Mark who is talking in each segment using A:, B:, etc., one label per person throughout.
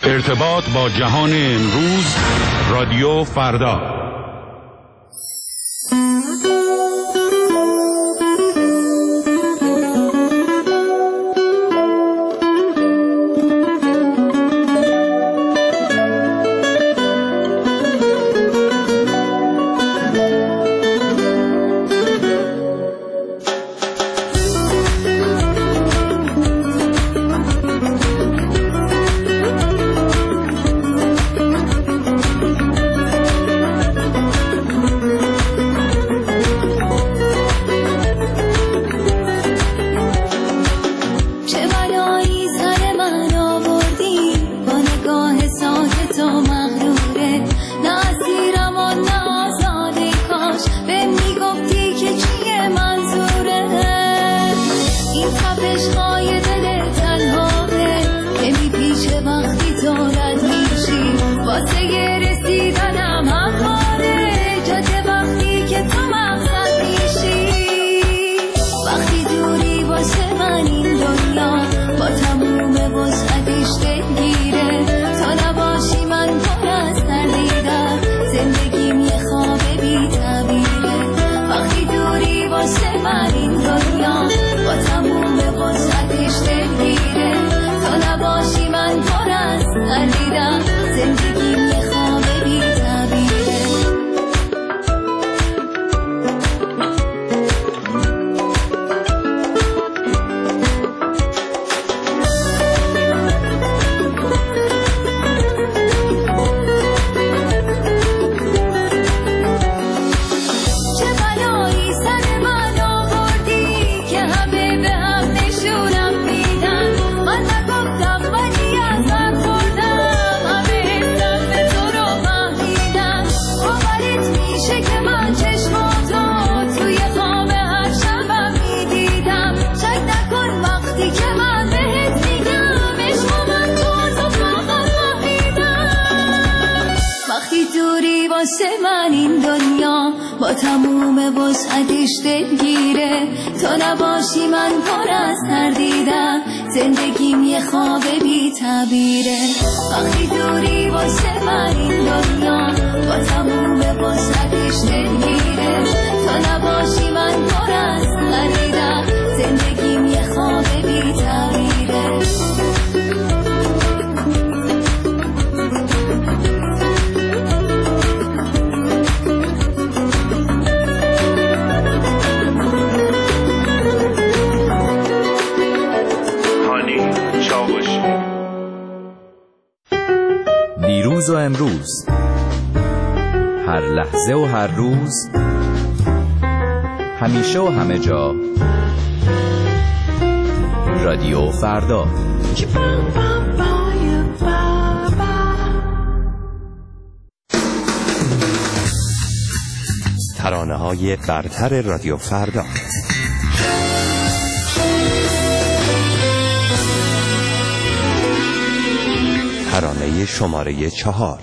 A: ارتباط با جهان امروز، رادیو فردا.
B: دیروز و امروز، هر لحظه و هر روز، همیشه و همه جا، رادیو فردا.
C: ترانه‌های برتر رادیو فردا. ترانه شماره 4.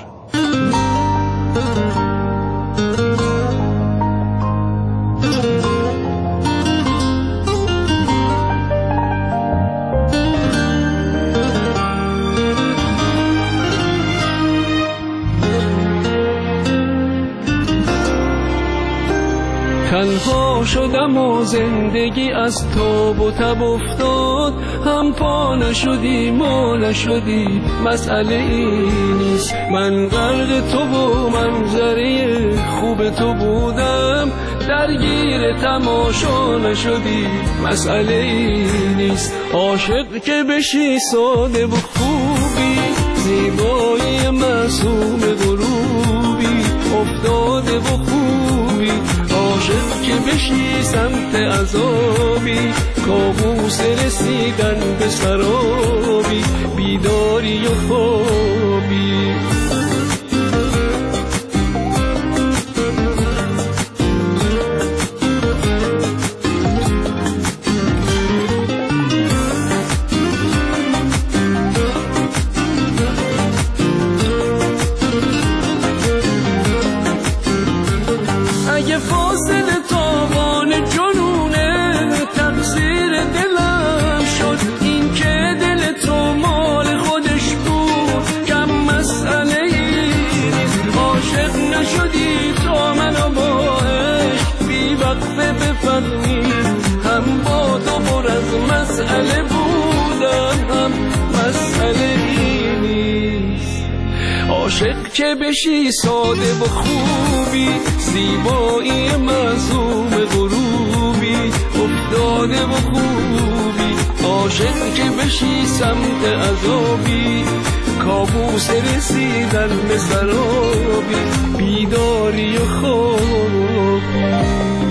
D: تنها شدم و زندگی از تاب و تب افتاد، هم پا نشدی ما نشدی، مسئله این نیست. من غرق تو و منظره خوب تو بودم، درگیر تماشا نشدی، مسئله این نیست. عاشق که بشی ساده و خوبی، زیبایی معصوم غروبی، افتاده و خوبی. عاشق که بشی سمت عذابی، کابوس رسیدن به سرابی، بیداری و خوابی. اگه فاصله تاوان جنونه، تقصیر دلم شد این که دل تو مال خودش بود. عاشق که بشی ساده و خوبی، زیبایی معصوم غروبی، افتاده و خوبی. عاشق که بشی سمت عذابی، کابوس رسیدن به سرابی، بیداری و خوابی.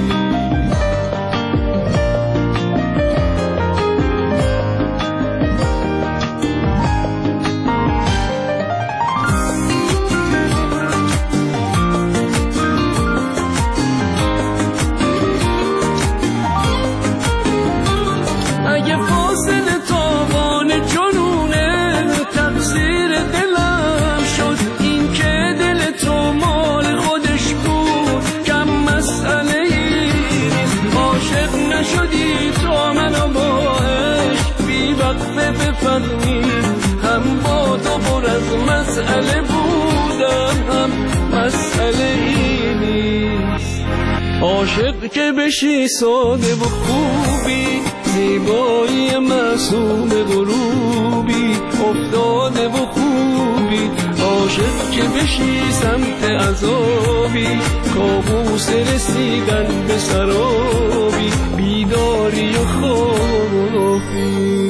D: هم با تو پر از مسئله بودم، هم مسئله ای نیست. عاشق که بشی ساده و خوبی، زیبایی معصوم غروبی، افتاده و خوبی. عاشق که بشی سمت عذابی، کابوس رسیدن به سرابی، بیداری و خوابی.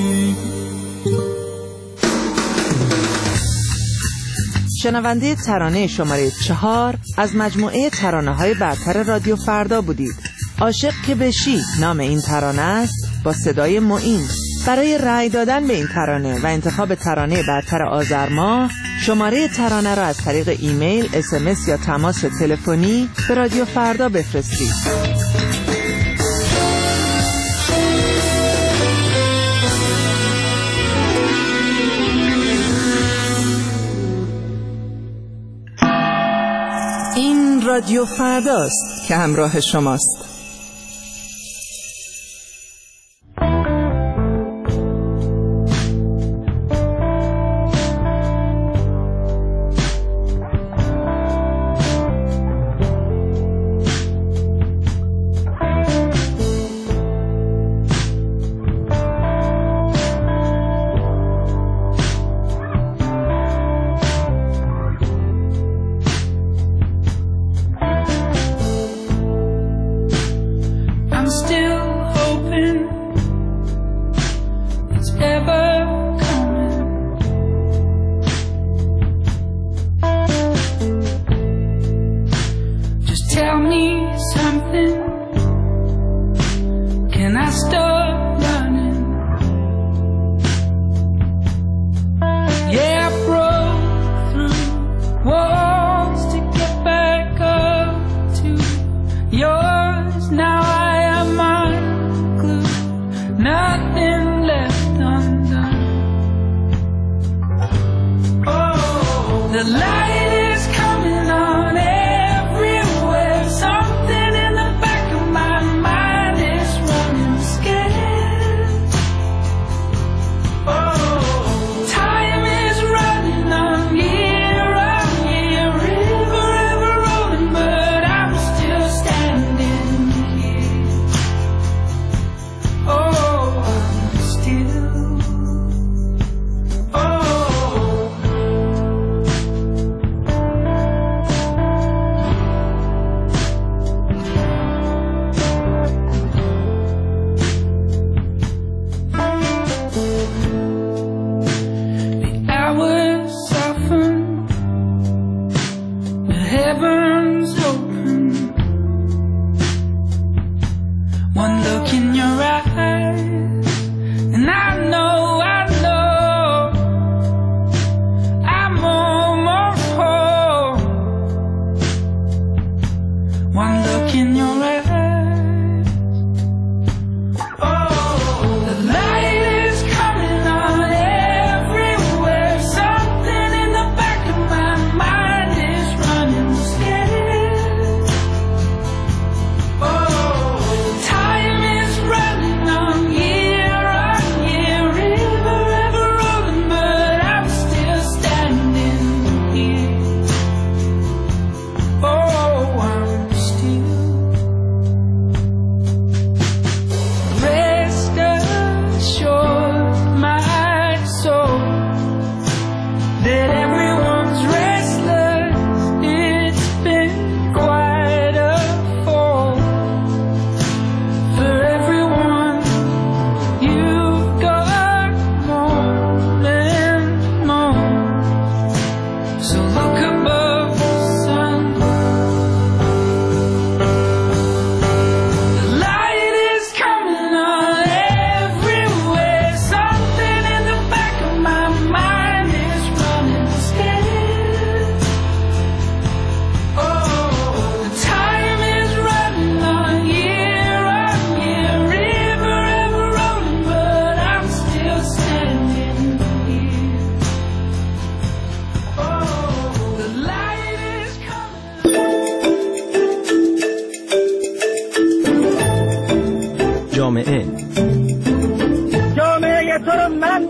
E: شنونده ترانه شماره 4 از مجموعه ترانه‌های برتر رادیو فردا بودید. عاشق که بشی نام این ترانه است، با صدای معین. برای رأی دادن به این ترانه و انتخاب ترانه برتر آذر ماه، شماره ترانه را از طریق ایمیل، SMS یا تماس تلفنی به رادیو فردا بفرستید. این رادیو فرداست که همراه شماست.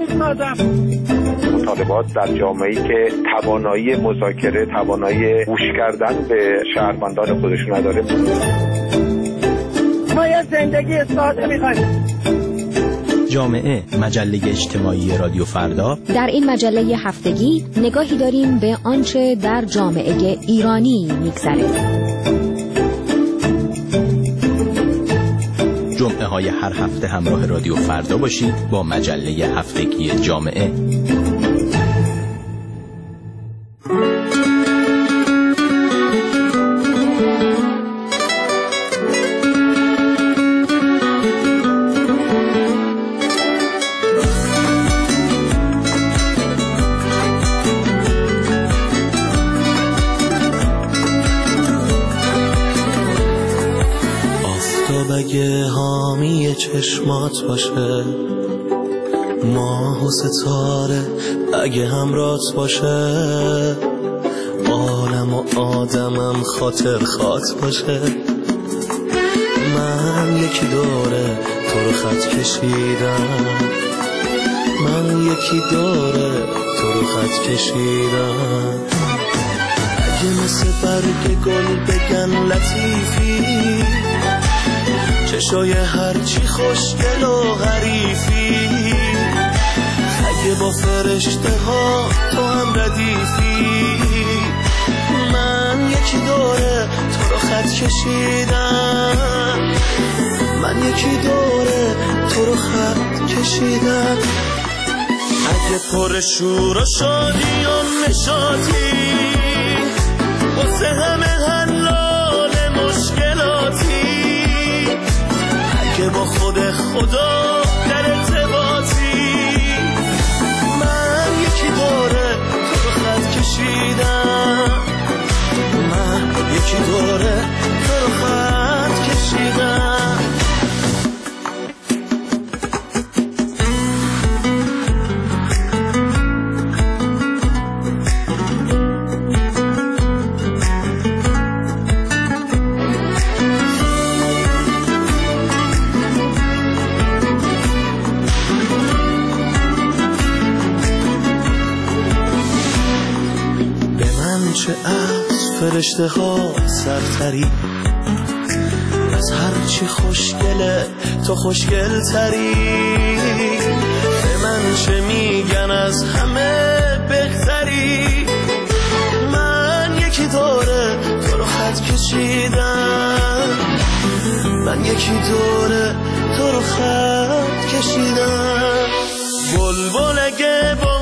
F: میسازم.
G: مطالبات در جامعه‌ای که توانایی مذاکره، توانایی گوش کردن به شهروندان خودش نداره.
F: ما یه زندگی ساده می‌خوایم.
H: جامعه، مجله اجتماعی رادیو فردا.
I: در این مجله هفتگی نگاهی داریم به آنچه در جامعه ایرانی می‌گذره.
H: جمعه های هر هفته همراه رادیو فردا باشید با مجله هفتگی جامعه.
J: اگه حامی چشمات باشه، ماه و ستاره اگه همرات باشه، عالم و آدمم خاطر خاط باشه. من یکی دوره تو رو خط کشیدم، من یکی دوره تو رو خط کشیدم. اگه مثل برگ گل بگن لطیفی، چشای هرچی خوشگل و غریفی، اگه با فرشته ها تو هم ردیفی. من یکی دوره تو رو خط کشیدم، من یکی دوره تو رو خط کشیدم. اگه پر شور و شادی و نشاطی، واسه همه حلال مشکلاتی، که با خود خدا در ارتباطی. من یکی دوره تو رو خط کشیدم، من یکی دوره تو رو خط کشیدم. چه از فرشته ها سرتری، از هرچی خوشگله تو خوشگل تری. به من چه میگن از همه بهتری. من یکی دوره تو رو خط کشیدم، من یکی دوره تو رو خط کشیدم. بلبل اگه